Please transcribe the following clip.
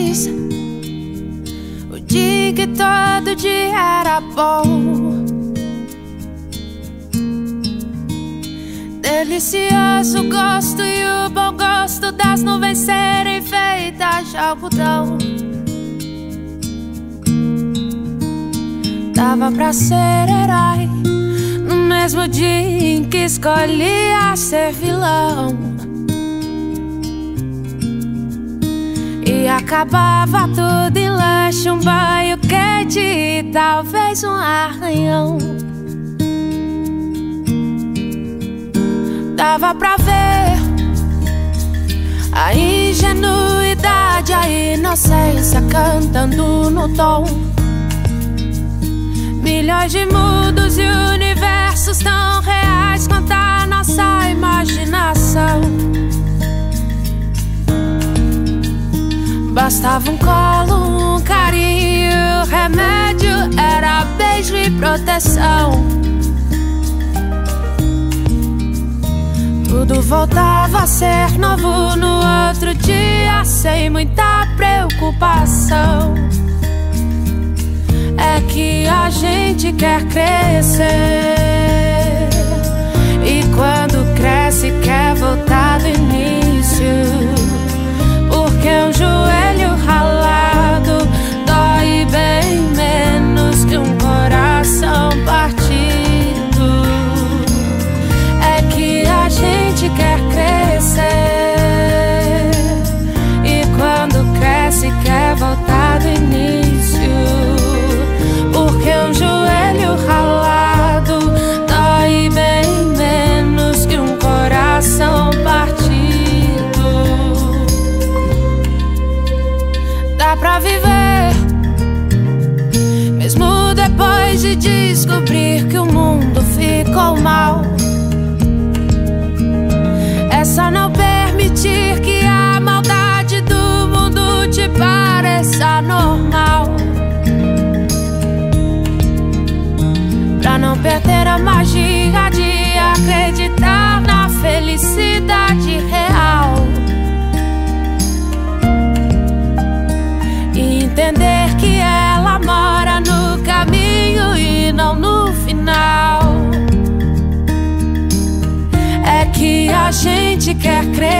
feliz. O dia que todo dia era bom. Delicioso gosto e o bom gosto das nuvens serem feitas de algodão. Dava pra ser herói no mesmo dia em que escolhia ser vilão. E acabava tudo em lanche, um banho quente e talvez um arranhão. Dava pra ver a ingenuidade, a inocência cantando no tom. Milhões de mundos e universos tão reais quanto a nossa imaginação. Bastava um colo, um carinho, remédio era beijo e proteção. Tudo voltava a ser novo no outro dia, sem muita preocupação. É que a gente quer crescer, e quando cresce quer voltar do início. Porque um joelho ralado dói bem menos que um coração partido. É que a gente quer crescer, e quando cresce quer voltar do início. Porque um joelho ralado dói bem menos que um coração partido. Dá pra viver, mesmo depois de descobrir que o mundo ficou mal. É só não permitir que a maldade do mundo te pareça normal. Pra não perder a magia de acreditar na felicidade real. E entender que ela mora no caminho e não no final. É que a gente quer crescer,